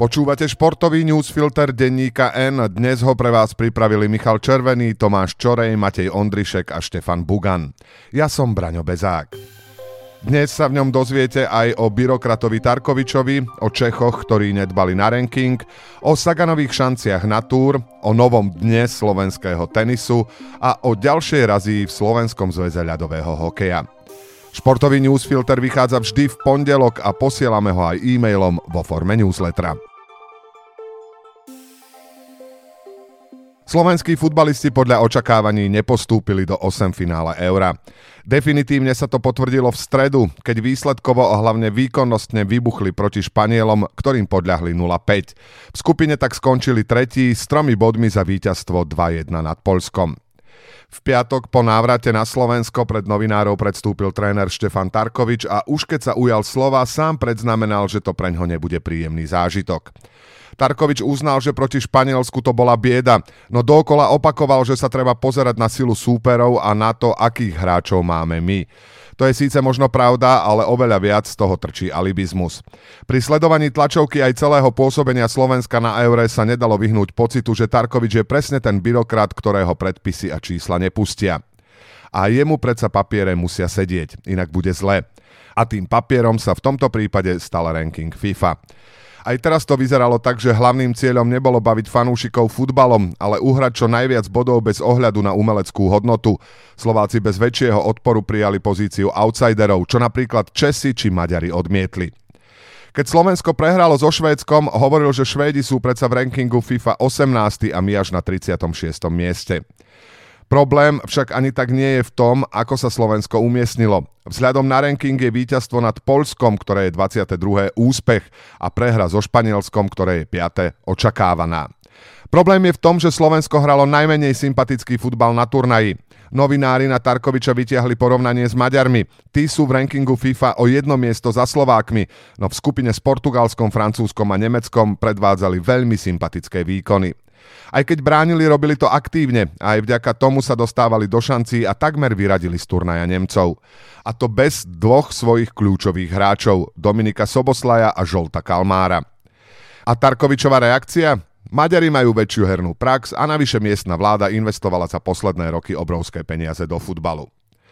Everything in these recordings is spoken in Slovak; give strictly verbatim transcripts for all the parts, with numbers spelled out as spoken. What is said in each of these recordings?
Počúvate športový newsfilter denníka N. Dnes ho pre vás pripravili Michal Červený, Tomáš Čorej, Matej Ondrišek a Štefan Bugan. Ja som Braňo Bezák. Dnes sa v ňom dozviete aj o byrokratovi Tarkovičovi, o Čechoch, ktorí nedbali na ranking, o Saganových šanciach na Tour, o novom dne slovenského tenisu a o ďalšej razii v Slovenskom zväze ľadového hokeja. Športový newsfilter vychádza vždy v pondelok a posielame ho aj e-mailom vo forme newslettera. Slovenskí futbalisti podľa očakávaní nepostúpili do osemfinále Eura. Definitívne sa to potvrdilo v stredu, keď výsledkovo a hlavne výkonnostne vybuchli proti Španielom, ktorým podľahli nula päť. V skupine tak skončili tretí s tromi bodmi za víťazstvo dva jedna nad Poľskom. V piatok po návrate na Slovensko pred novinárov predstúpil tréner Štefan Tarkovič a už keď sa ujal slova, sám predznamenal, že to preňho nebude príjemný zážitok. Tarkovič uznal, že proti Španielsku to bola bieda, no dookola opakoval, že sa treba pozerať na silu súperov a na to, akých hráčov máme my. To je síce možno pravda, ale oveľa viac z toho trčí alibizmus. Pri sledovaní tlačovky aj celého pôsobenia Slovenska na Eure sa nedalo vyhnúť pocitu, že Tarkovič je presne ten byrokrat, ktorého predpisy a čísla nepustia. A jemu predsa papiere musia sedieť, inak bude zle. A tým papierom sa v tomto prípade stal ranking FIFA. Aj teraz to vyzeralo tak, že hlavným cieľom nebolo baviť fanúšikov futbalom, ale uhrať čo najviac bodov bez ohľadu na umeleckú hodnotu. Slováci bez väčšieho odporu prijali pozíciu outsiderov, čo napríklad Česi či Maďari odmietli. Keď Slovensko prehralo so Švédskom, hovoril, že Švédi sú predsa v rankingu FIFA osemnásty a my až na tridsiatom šiestom mieste. Problém však ani tak nie je v tom, ako sa Slovensko umiestnilo. Vzhľadom na ranking je víťazstvo nad Poľskom, ktoré je dvadsiate druhé úspech, a prehra so Španielskom, ktoré je piate očakávaná. Problém je v tom, že Slovensko hralo najmenej sympatický futbal na turnaji. Novinári na Tarkoviča vytiahli porovnanie s Maďarmi. Tí sú v rankingu FIFA o jedno miesto za Slovákmi, no v skupine s Portugalskom, Francúzskom a Nemeckom predvádzali veľmi sympatické výkony. Aj keď bránili, robili to aktívne a aj vďaka tomu sa dostávali do šancí a takmer vyradili z turnaja Nemcov. A to bez dvoch svojich kľúčových hráčov, Dominika Soboslaja a Žolta Kalmára. A Tarkovičova reakcia? Maďari majú väčšiu hernú prax a navyše miestna vláda investovala za posledné roky obrovské peniaze do futbalu.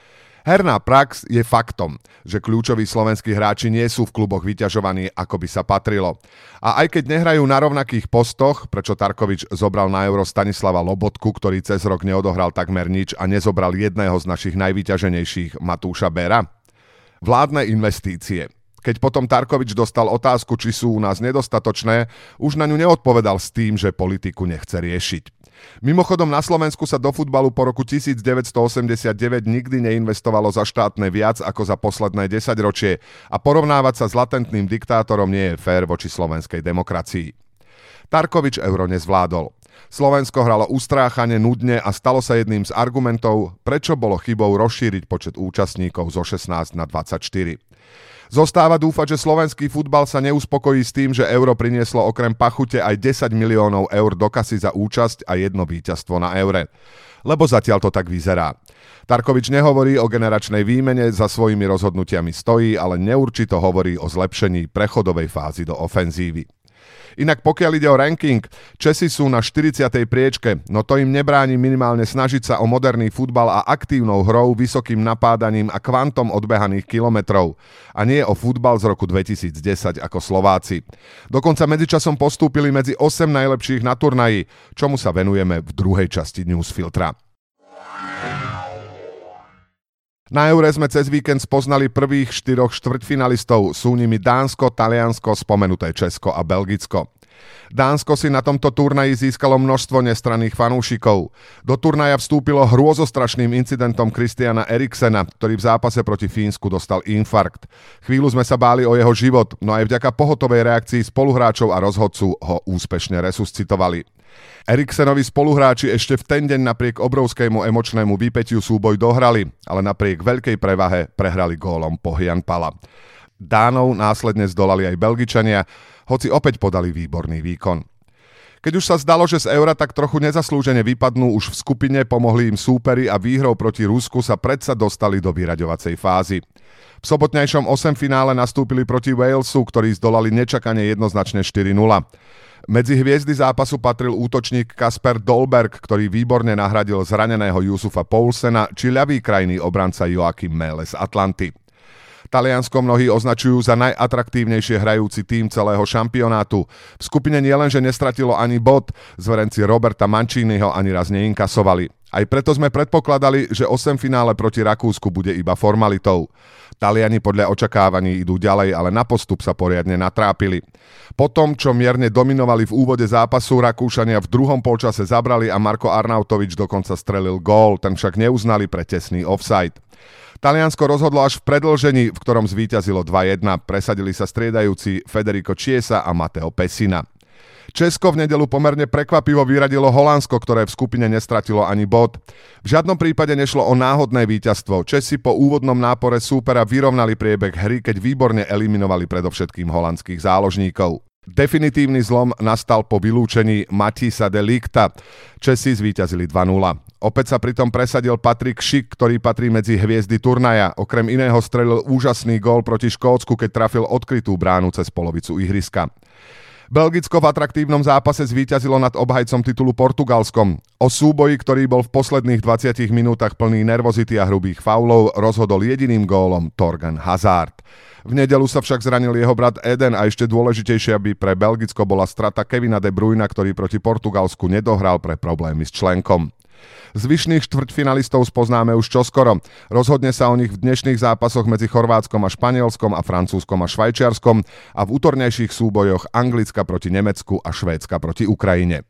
Herná prax je faktom, že kľúčoví slovenskí hráči nie sú v kluboch vyťažovaní, ako by sa patrilo. A aj keď nehrajú na rovnakých postoch, prečo Tarkovič zobral na Euro Stanislava Lobotku, ktorý cez rok neodohral takmer nič a nezobral jedného z našich najvyťaženejších, Matúša Bera? Vládne investície. Keď potom Tarkovič dostal otázku, či sú u nás nedostatočné, už na ňu neodpovedal s tým, že politiku nechce riešiť. Mimochodom, na Slovensku sa do futbalu po roku devätnásťstoosemdesiatdeväť nikdy neinvestovalo za štátne viac ako za posledné desaťročie a porovnávať sa s latentným diktátorom nie je fér voči slovenskej demokracii. Tarkovič Euro nezvládol. Slovensko hralo ustráchane, nudne a stalo sa jedným z argumentov, prečo bolo chybou rozšíriť počet účastníkov zo šestnásť na dvadsaťštyri. Zostáva dúfať, že slovenský futbal sa neuspokojí s tým, že Euro prinieslo okrem pachute aj desať miliónov eur do kasy za účasť a jedno víťazstvo na Eure. Lebo zatiaľ to tak vyzerá. Tarkovič nehovorí o generačnej výmene, za svojimi rozhodnutiami stojí, ale neurčito hovorí o zlepšení prechodovej fázy do ofenzívy. Inak pokiaľ ide o ranking, Česi sú na štyridsiatej priečke, no to im nebráni minimálne snažiť sa o moderný futbal a aktívnou hrou, vysokým napádaním a kvantom odbehaných kilometrov. A nie o futbal z roku dvetisícdesať ako Slováci. Dokonca medzičasom postúpili medzi osem najlepších na turnaji, čomu sa venujeme v druhej časti newsfiltra. Na Eure sme cez víkend spoznali prvých štyroch štvrťfinalistov, sú nimi Dánsko, Taliansko, spomenuté Česko a Belgicko. Dánsko si na tomto turnaji získalo množstvo nestranných fanúšikov. Do turnaja vstúpilo hrôzostrašným incidentom Christiana Eriksena, ktorý v zápase proti Fínsku dostal infarkt. Chvíľu sme sa báli o jeho život, no aj vďaka pohotovej reakcii spoluhráčov a rozhodcu ho úspešne resuscitovali. Eriksenovi spoluhráči ešte v ten deň napriek obrovskému emočnému výpätiu súboj dohrali, ale napriek veľkej prevahe prehrali gólom Pohjanpala. Dánov následne zdolali aj Belgičania, hoci opäť podali výborný výkon. Keď už sa zdalo, že z Eura tak trochu nezaslúžene vypadnú už v skupine, pomohli im súperi a výhrou proti Rusku sa predsa dostali do vyraďovacej fázy. V sobotnejšom osemfinále nastúpili proti Walesu, ktorí zdolali nečakane jednoznačne štyri nula. Medzi hviezdy zápasu patril útočník Kasper Dolberg, ktorý výborne nahradil zraneného Yusufa Poulsena, či ľavý krajný obranca Joachim Mähle z Atlanty. Taliansko mnohí označujú za najatraktívnejšie hrajúci tím celého šampionátu. V skupine nielenže nestratilo ani bod, zverenci Roberta Manciniho ani raz neinkasovali. Aj preto sme predpokladali, že osemfinále proti Rakúsku bude iba formalitou. Taliani podľa očakávaní idú ďalej, ale na postup sa poriadne natrápili. Po tom, čo mierne dominovali v úvode zápasu, Rakúšania v druhom polčase zabrali a Marko Arnautovič dokonca strelil gól, ten však neuznali pre tesný offside. Taliansko rozhodlo až v predĺžení, v ktorom zvíťazilo dva jedna. Presadili sa striedajúci Federico Chiesa a Matteo Pessina. Česko v nedeľu pomerne prekvapivo vyradilo Holandsko, ktoré v skupine nestratilo ani bod. V žiadnom prípade nešlo o náhodné víťazstvo. Česi po úvodnom nápore súpera vyrovnali priebeh hry, keď výborne eliminovali predovšetkým holandských záložníkov. Definitívny zlom nastal po vylúčení Matthijsa de Ligta. Česi zvíťazili dva nula. Opäť sa pritom presadil Patrik Schick, ktorý patrí medzi hviezdy turnaja. Okrem iného strelil úžasný gól proti Škótsku, keď trafil odkrytú bránu cez polovicu ihriska. Belgicko v atraktívnom zápase zvíťazilo nad obhajcom titulu Portugalskom. O súboji, ktorý bol v posledných dvadsiatich minútach plný nervozity a hrubých faulov, rozhodol jediným gólom Thorgan Hazard. V nedeľu sa však zranil jeho brat Eden a ešte dôležitejšie, aby pre Belgicko bola strata Kevina De Bruyna, ktorý proti Portugalsku nedohral pre problémy s členkom. Zvyšných štvrťfinalistov spoznáme už čoskoro. Rozhodne sa o nich v dnešných zápasoch medzi Chorvátskom a Španielskom a Francúzskom a Švajčiarskom a v útornejších súbojoch Anglicka proti Nemecku a Švédska proti Ukrajine.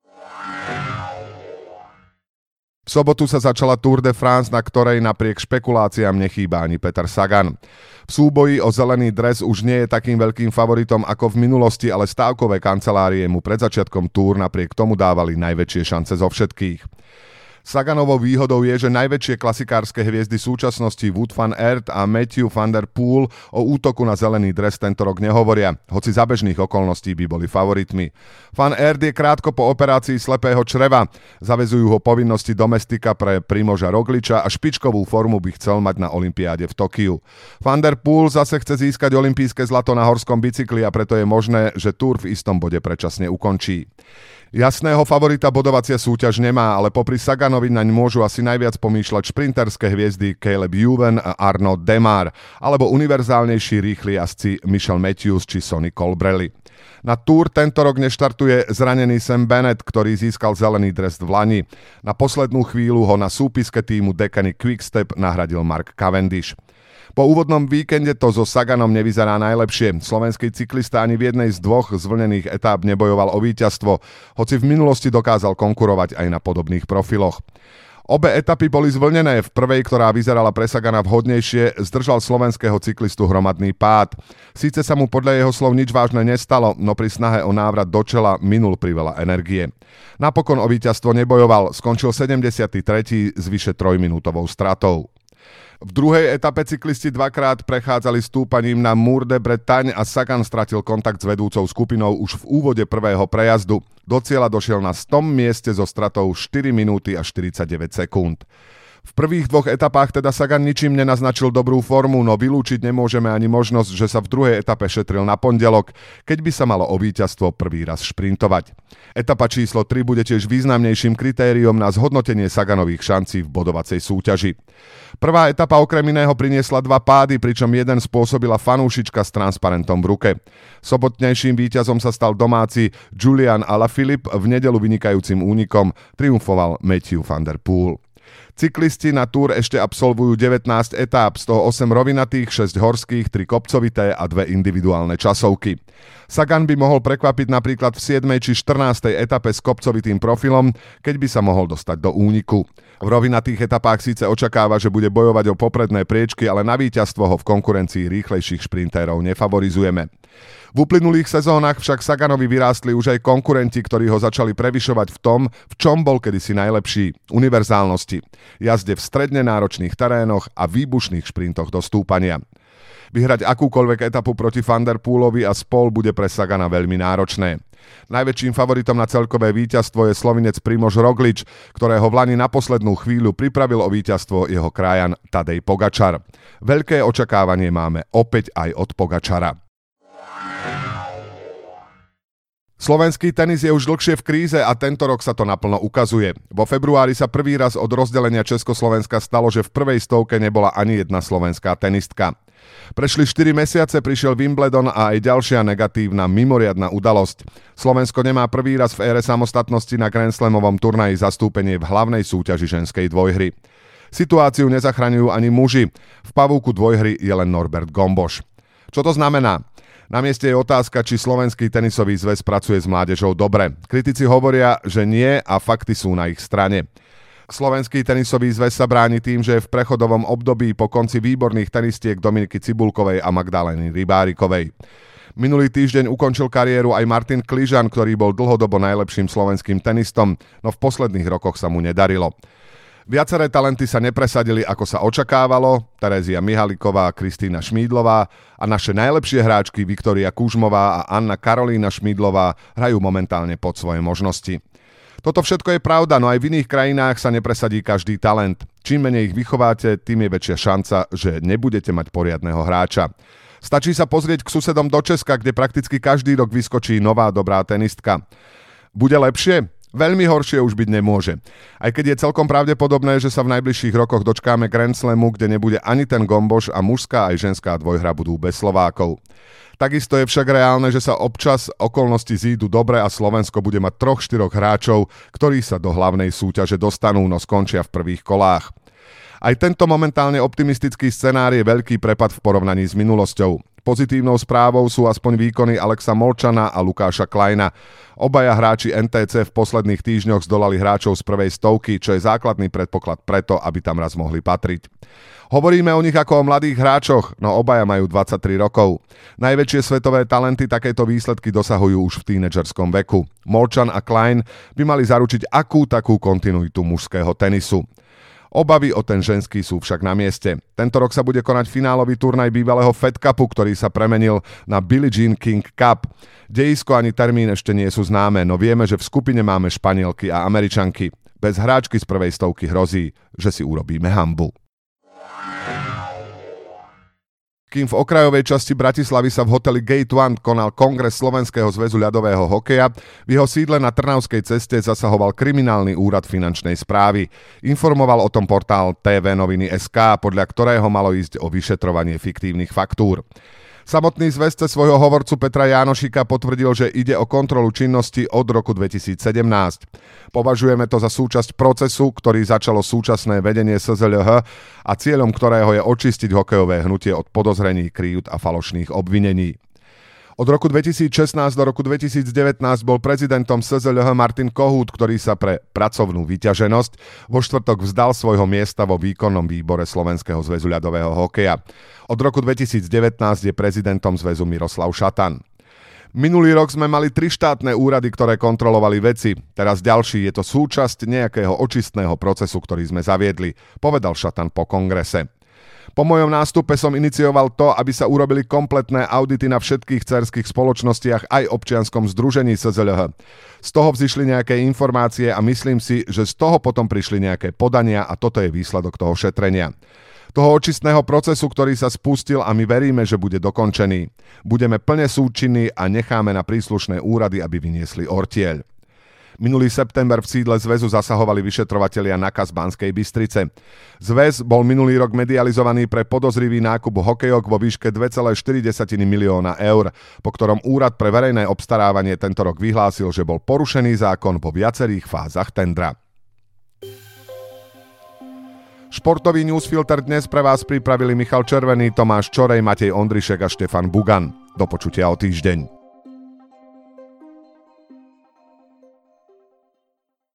V sobotu sa začala Tour de France, na ktorej napriek špekuláciám nechýba ani Peter Sagan. V súboji o zelený dres už nie je takým veľkým favoritom ako v minulosti, ale stávkové kancelárie mu pred začiatkom Tour napriek tomu dávali najväčšie šance zo všetkých. Saganovou výhodou je, že najväčšie klasikárske hviezdy súčasnosti Wout van Aert a Mathieu van der Poel o útoku na zelený dres tento rok nehovoria, hoci za bežných okolností by boli favoritmi. Van Aert je krátko po operácii slepého čreva, zaväzujú ho povinnosti domestika pre Primoža Rogliča a špičkovú formu by chcel mať na olympiáde v Tokiu. Van der Poel zase chce získať olympijské zlato na horskom bicykli a preto je možné, že Tour v istom bode predčasne ukončí. Jasného favorita bodovacia súťaž nemá, ale popri Saganovi naň môžu asi najviac pomýšľať šprinterské hviezdy Caleb Ewan a Arnaud Démare, alebo univerzálnejší rýchli jazdci Michel Matthews či Sonny Colbrelli. Na Tour tento rok neštartuje zranený Sam Bennett, ktorý získal zelený dres v lani. Na poslednú chvíľu ho na súpiske týmu Deceuninck Quickstep nahradil Mark Cavendish. Po úvodnom víkende to so Saganom nevyzerá najlepšie. Slovenský cyklista ani v jednej z dvoch zvlnených etáp nebojoval o víťazstvo, hoci v minulosti dokázal konkurovať aj na podobných profiloch. Obe etapy boli zvlnené. V prvej, ktorá vyzerala pre Sagana vhodnejšie, zdržal slovenského cyklistu hromadný pád. Síce sa mu podľa jeho slov nič vážne nestalo, no pri snahe o návrat do čela minul priveľa energie. Napokon o víťazstvo nebojoval, skončil sedemdesiaty tretí s vyše trojminútovou stratou. V druhej etape cyklisti dvakrát prechádzali stúpaním na Mur de Bretagne a Sagan stratil kontakt s vedúcou skupinou už v úvode prvého prejazdu. Do cieľa došiel na stom mieste so stratou štyri minúty a štyridsaťdeväť sekúnd. V prvých dvoch etapách teda Sagan ničím nenaznačil dobrú formu, no vylúčiť nemôžeme ani možnosť, že sa v druhej etape šetril na pondelok, keď by sa malo o víťazstvo prvý raz šprintovať. Etapa číslo tri bude tiež významnejším kritériom na zhodnotenie Saganových šancí v bodovacej súťaži. Prvá etapa okrem iného priniesla dva pády, pričom jeden spôsobila fanúšička s transparentom v ruke. Sobotnejším víťazom sa stal domáci Julian Alaphilippe, v nedeľu vynikajúcim únikom triumfoval Mathieu van der Poel. Cyklisti na Tour ešte absolvujú devätnásť etáp, z toho osem rovinatých, šesť horských, tri kopcovité a dve individuálne časovky. Sagan by mohol prekvapiť napríklad v siedmej či štrnástej etape s kopcovitým profilom, keď by sa mohol dostať do úniku. V rovinatých etapách síce očakáva, že bude bojovať o popredné priečky, ale na víťazstvo ho v konkurencii rýchlejších šprintérov nefavorizujeme. V uplynulých sezónach však Saganovi vyrástli už aj konkurenti, ktorí ho začali prevyšovať v tom, v čom bol kedysi najlepší – univerzálnosti. Jazde v stredne náročných terénoch a výbušných šprintoch do stúpania. Vyhrať akúkoľvek etapu proti Van der Poelovi a spol bude pre Sagana veľmi náročné. Najväčším favoritom na celkové víťazstvo je Slovinec Primož Roglič, ktorého v lani na poslednú chvíľu pripravil o víťazstvo jeho krajan Tadej Pogačar. Veľké očakávanie máme opäť aj od Pogačara. Slovenský tenis je už dlhšie v kríze a tento rok sa to naplno ukazuje. Vo februári sa prvý raz od rozdelenia Československa stalo, že v prvej stovke nebola ani jedna slovenská tenistka. Prešli štyri mesiace, prišiel Wimbledon a aj ďalšia negatívna mimoriadna udalosť. Slovensko nemá prvý raz v ére samostatnosti na Grand Slamovom turnaji zastúpenie v hlavnej súťaži ženskej dvojhry. Situáciu nezachraňujú ani muži. V pavúku dvojhry je len Norbert Gomboš. Čo to znamená? Na mieste je otázka, či Slovenský tenisový zväz pracuje s mládežou dobre. Kritici hovoria, že nie a fakty sú na ich strane. Slovenský tenisový zväz sa bráni tým, že je v prechodovom období po konci výborných tenistiek Dominiky Cibulkovej a Magdalény Rybárikovej. Minulý týždeň ukončil kariéru aj Martin Kližan, ktorý bol dlhodobo najlepším slovenským tenistom, no v posledných rokoch sa mu nedarilo. Viaceré talenty sa nepresadili, ako sa očakávalo, Terezia Mihaliková, Kristína Šmídlová a naše najlepšie hráčky Viktória Kužmová a Anna Karolína Šmídlová hrajú momentálne pod svoje možnosti. Toto všetko je pravda, no aj v iných krajinách sa nepresadí každý talent. Čím menej ich vychováte, tým je väčšia šanca, že nebudete mať poriadneho hráča. Stačí sa pozrieť k susedom do Česka, kde prakticky každý rok vyskočí nová dobrá tenistka. Bude lepšie? Veľmi horšie už byť nemôže. Aj keď je celkom pravdepodobné, že sa v najbližších rokoch dočkáme Grand Slamu, kde nebude ani ten Gomboš a mužská aj ženská dvojhra budú bez Slovákov. Takisto je však reálne, že sa občas okolnosti zídu dobre a Slovensko bude mať troch štyroch hráčov, ktorí sa do hlavnej súťaže dostanú, no skončia v prvých kolách. Aj tento momentálne optimistický scenár je veľký prepad v porovnaní s minulosťou. Pozitívnou správou sú aspoň výkony Alexa Molčana a Lukáša Kleina. Obaja hráči en té cé v posledných týždňoch zdolali hráčov z prvej stovky, čo je základný predpoklad preto, aby tam raz mohli patriť. Hovoríme o nich ako o mladých hráčoch, no obaja majú dvadsaťtri rokov. Najväčšie svetové talenty takéto výsledky dosahujú už v tínedžerskom veku. Molčan a Klein by mali zaručiť akú takú kontinuitu mužského tenisu. Obavy o ten ženský sú však na mieste. Tento rok sa bude konať finálový turnaj bývalého Fed Cupu, ktorý sa premenil na Billie Jean King Cup. Dejisko ani termín ešte nie sú známe, no vieme, že v skupine máme Španielky a Američanky. Bez hráčky z prvej stovky hrozí, že si urobíme hanbu. Kým v okrajovej časti Bratislavy sa v hoteli Gate One konal kongres Slovenského zväzu ľadového hokeja, v jeho sídle na Trnavskej ceste zasahoval kriminálny úrad finančnej správy. Informoval o tom portál té vé noviny bodka es ká, podľa ktorého malo ísť o vyšetrovanie fiktívnych faktúr. Samotný zväz cez svojho hovorcu Petra Jánošika potvrdil, že ide o kontrolu činnosti od roku dvetisícsedemnásť. Považujeme to za súčasť procesu, ktorý začalo súčasné vedenie es zet el há a cieľom ktorého je očistiť hokejové hnutie od podozrení, kríjut a falošných obvinení. Od roku dvetisícšestnásť do roku dvetisícdevätnásť bol prezidentom es zet el há Martin Kohút, ktorý sa pre pracovnú vyťaženosť vo štvrtok vzdal svojho miesta vo výkonnom výbore Slovenského zväzu ľadového hokeja. Od roku dvetisícdevätnásť je prezidentom zväzu Miroslav Šatan. Minulý rok sme mali tri štátne úrady, ktoré kontrolovali veci. Teraz ďalší, je to súčasť nejakého očistného procesu, ktorý sme zaviedli, povedal Šatan po kongrese. Po mojom nástupe som inicioval to, aby sa urobili kompletné audity na všetkých dcérskych spoločnostiach aj občianskom združení es zet el há. Z toho vzišli nejaké informácie a myslím si, že z toho potom prišli nejaké podania a toto je výsledok toho šetrenia. Toho očistného procesu, ktorý sa spustil a my veríme, že bude dokončený. Budeme plne súčinní a necháme na príslušné úrady, aby vyniesli ortieľ. Minulý september v sídle zväzu zasahovali vyšetrovatelia NAKA z Banskej Bystrice. Zväz bol minulý rok medializovaný pre podozrivý nákup hokejok vo výške dva celé štyri milióna eur, po ktorom úrad pre verejné obstarávanie tento rok vyhlásil, že bol porušený zákon vo viacerých fázach tendra. Športový newsfilter dnes pre vás pripravili Michal Červený, Tomáš Čorej, Matej Ondrišek a Štefan Bugan. Do počutia o týždeň.